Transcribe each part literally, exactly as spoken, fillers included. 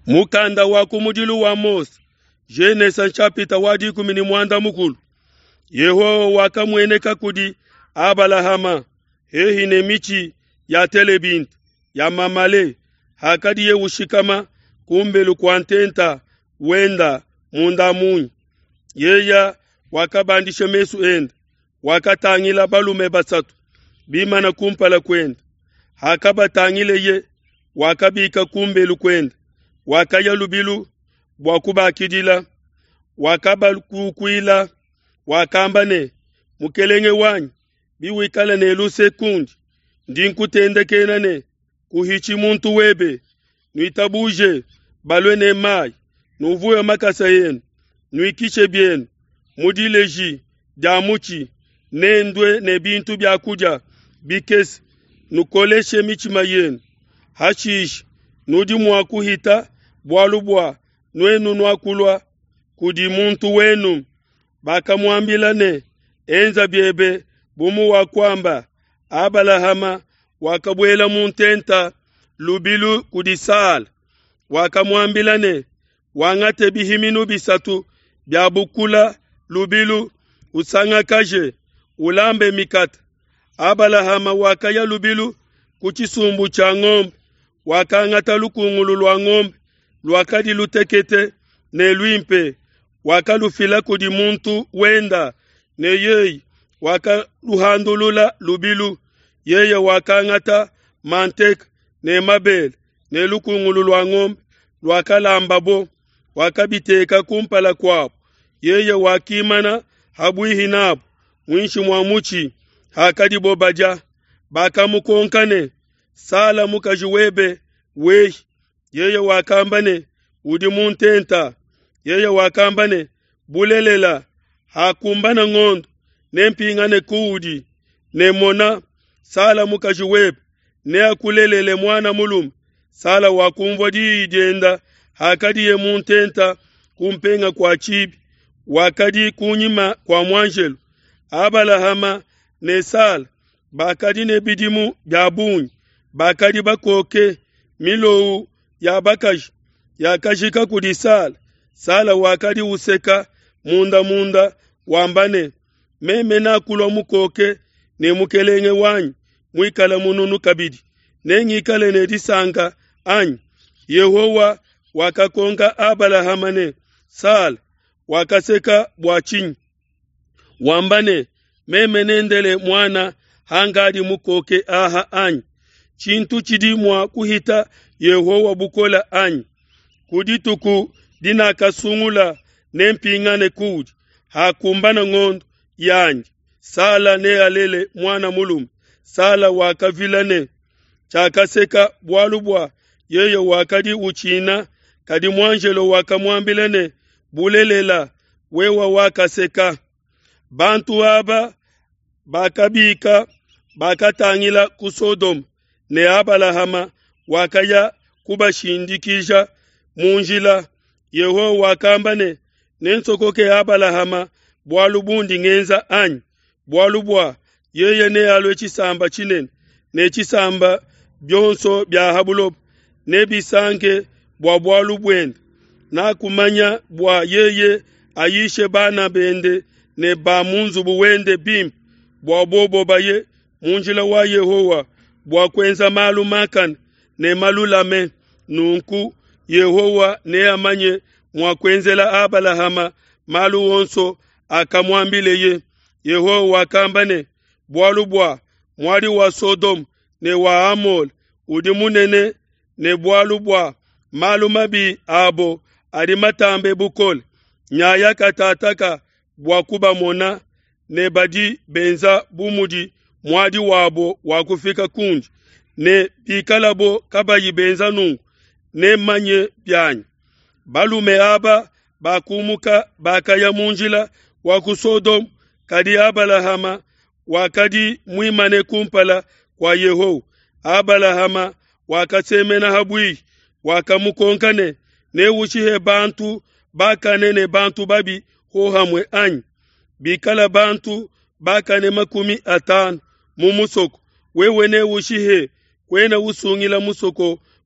Mukanda wako mudilu wa Mose. Genesis chapter wadi kumini mwanda mukulu. Yehowa wakamweneka kudi Abalahama. Hehi ne michi ya telebint ya mamale. Hakadi ye ushikama kumbelu kwantenta wenda munda munyi. Yeya wakabandishe mesu enda. Wakatangila balume basatu. Bimana kumpala kwenda. Hakabatangile ye. Wakabika kumbelu kwenda. Wakaya lubilu. Wakuba kidila. Wakaba kukuila. Wakambane. Mukelenge wanyi. Biwikala ne luse kundi. Ndinku tende kenane. Kuhichi muntu webe. Nuitabuje. Balwe ne mai. Nuvuwe makasa yenu. Nuikishe bienu. Mudileji. Damuchi. Nendwe ne bintu byakuja. Bikesi. Nukoleshe michima yenu. Hashish. Nudi mwakuhita. Bwalubwa. Nwenu nwakulwa. Kudi muntu wenu. Baka muambilane. Enza biebe. Bumu wakwamba. Abalahama. Wakabwela muntenta. Lubilu kudisal. Wakamuambilane. Wangate bihiminu bisatu. Biabukula. Lubilu. Usanga kaje. Ulambe mikata. Abalahama wakaya lubilu. Kuchisumbu cha ngombe. Wakangata lukungulu lwa ngombe. Lwakadi lutekete. Ne luimpe. Wakalufila kudi muntu wenda. Ne yei. Wakaluhandulula lubilu. Yeye wakangata mantek. Ne mabel. Ne lukungulu lwa ngombe. Lwakalamba bo. Wakabiteka kumpala kwapo. Yeye wakimana. Habuihi nabu. Mwinshi mwamuchi. Hakadi bobaja. Baka mukonkane. Sala mukajuwebe. Wehi. Yeye wakambane. Udi muntenta. Yeye wakambane. Bulelela. Hakumbana ngondo. Nempingane kuudi. Ne mona. Sala mukajuwebe. Ne akulelele mwana mulum. Sala wakumvodi idenda. Hakadi ye muntenta. Kumpenga kwa chibi. Wakadi kunyima kwa mwanjelu. Abalahama ne sala. Bakadi ne bidimu byabunyi. Bakadi bakoke. Milou ya bakaji. Ya kajika kudisala. Sala wakadi useka. Munda munda. Wambane. Meme na kulo mukoke. Ne mukelenge wanyi. Mwikala mununu kabidi. Nengi ikale ne disanga. Anyi. Yehowa wakakonga Abalahama ne. Sala. Wakaseka bwachinyi. Wambane. Meme nendele mwana. Hangadi mukoke aha anyi. Chintu chidimwa kuhita Yehowa bukola anyi. Kudituku dina kasungula nempingane kuji. Hakumbana ngondo yanyi. Sala ne alele mwana mulum. Sala wakavilane. Chakaseka bwalubwa. Yeye wakadi uchina. Kadi mwanjelo wakamwambilane. Bulelela. Wewa wakaseka. Bantu aba. Bakabika. Bakatangila kusodom. Ne Abalahama. Wakaya kubashindikisha. Munjila. Yeho wakambane. Nensokoke Abalahama. Bwalubundi ngenza anyi. Bwalubwa. Yeye ne alwe chisamba chinen. Ne chisamba. Byonso bya habulob. Ne bisange. Bwa bwalubwende. Na kumanya bwa yeye. Ayishe bana bende. Ne ba munzu buwende bim. Bwa bobo baye. Munjila wa Yehowa. Bwa kwenza malu makan. Ne malulame. Nunku. Yehowa ne amanye. Mwa kwenzela Abalahama. Malu wonso. Akamwambile ye. Yehowa wakambane. Bwalubwa. Mwari wa Sodom. Ne wa Amol. Udimunene. Ne bwalubwa. Malu mabi abo. Adimatambe bukol. Nyaya katataka. Bwakuba mona. Ne badi benza bumudi. Mwadi wabo wakufika kunji. Ne pikalabo kabayi benza nungu. Ne manye byanyi. Balume aba. Bakumuka bakaya munjila. Wakusodom. Kadi Abalahama. Wakadi mwimane kumpala kwa Yehowa. Abalahama. Wakasemena habui. Wakamukonkane. Ne uchihe bantu. Bakane ne bantu babi. Hohamwe anyi. Bikala bantu. Bakane makumi atano. Mumusoko. Wewe ne ushihe. Kwena usungila musoko.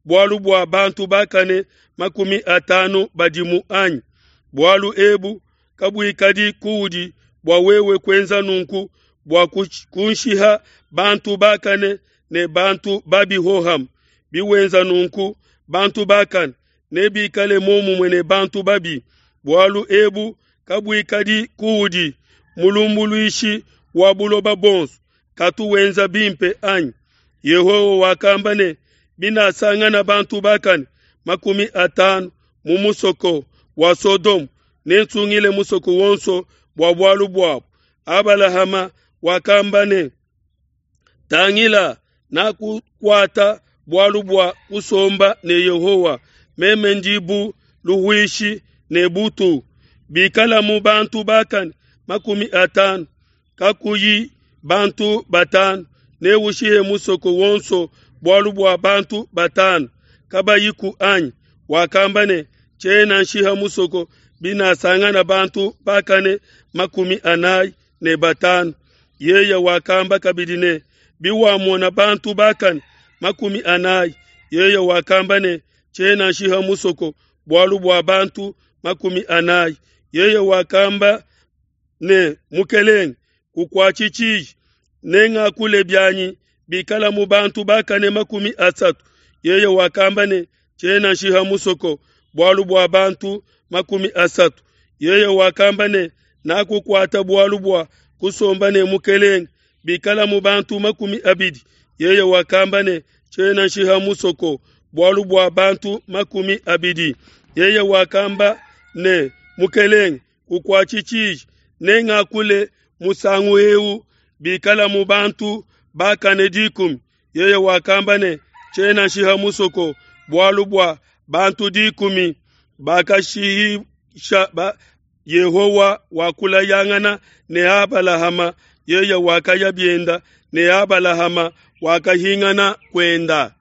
bwalu bwa bantu bakane makumi atano badimu anyi. Bwalu ebu kabwikadi kuudi bwa wewe kwenza nunku bwa kunshiha bantu bakane ne bantu babi hoham biwenza nunku bantu bakane ne bikale momu mwene bantu babi. Bwalu ebu kabwikadi kuudi mulumbuluishi wabulo babonsu katu wenza bimpe anyi. Yehowa wakambane bina sangana bantu bakane makumi atano mumusoko wa Sodom nensungile musoko wonso bwa bwalu bwabo. Abalahama wakambane tangila na kukwata bwalu bwa kusomba ne Yehowa meme njibu luhuishi ne butu bikala mu bantu bakane makumi atano kakuyi bantu batano ne wushihe musoko wonso bwalu bwa bantu batano kabayiku anyi. Wakambane chena nshiha musoko bina sangana bantu bakane makumi anayi ne batano. Yeye wakamba kabidine biwamona bantu bakane makumi anayi. Yeye wakambane chena nshiha musoko bwalu bwa bantu makumi anayi. Yeye wakamba ne mukeleng kukwachichi nenga kule byanyi bikala mu bantu bakane makumi asatu. Yeye wakambane chena nshiha musoko bwalu bwa bantu makumi asatu. Yeye wakambane na kukwata bwalu bwa kusombane mukeleng bikala mu bantu makumi abidi. Yeye wakambane chena nshiha musoko bwalu bwa bantu makumi abidi. Yeye wakamba ne mukeleng kukwachichi nenga kule musangu heu bikala mu bantu bakane dikum. Yeye wakambane chena nshiha musoko bwalu bwa bantu dikumi bakashihi shaba. Yehowa wakula yangana ne Abalahama. Yeye wakayabyenda ne Abalahama wakahingana kwenda.